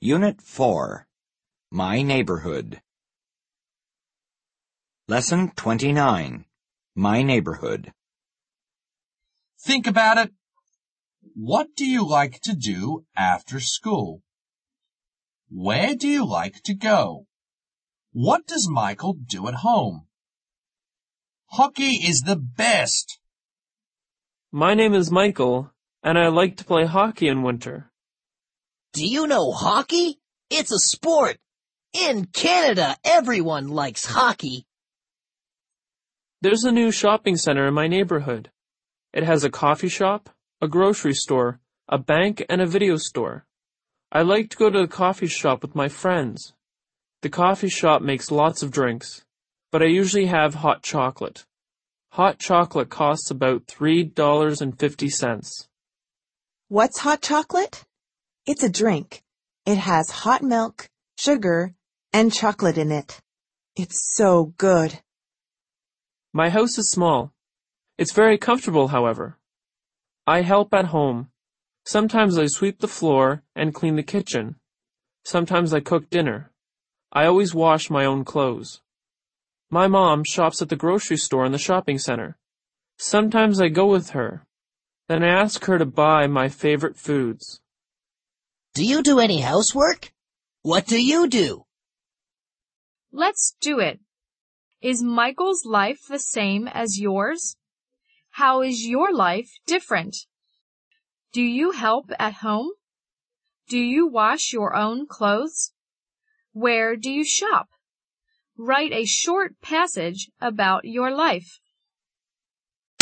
Unit 4, My Neighborhood. Lesson 29, My Neighborhood. Think about it. What do you like to do after school? Where do you like to go? What does Michael do at home? Hockey is the best. My name is Michael, and I like to play hockey in winter. Do you know hockey? It's a sport. In Canada, everyone likes hockey. There's a new shopping center in my neighborhood. It has a coffee shop, a grocery store, a bank, and a video store. I like to go to the coffee shop with my friends. The coffee shop makes lots of drinks, but I usually have hot chocolate. Hot chocolate costs about $3.50. What's hot chocolate? It's a drink. It has hot milk, sugar, and chocolate in it. It's so good. My house is small. It's very comfortable, however. I help at home. Sometimes I sweep the floor and clean the kitchen. Sometimes I cook dinner. I always wash my own clothes. My mom shops at the grocery store in the shopping center. Sometimes I go with her. Then I ask her to buy my favorite foods. Do you do any housework? What do you do? Let's do it. Is Michael's life the same as yours? How is your life different? Do you help at home? Do you wash your own clothes? Where do you shop? Write a short passage about your life.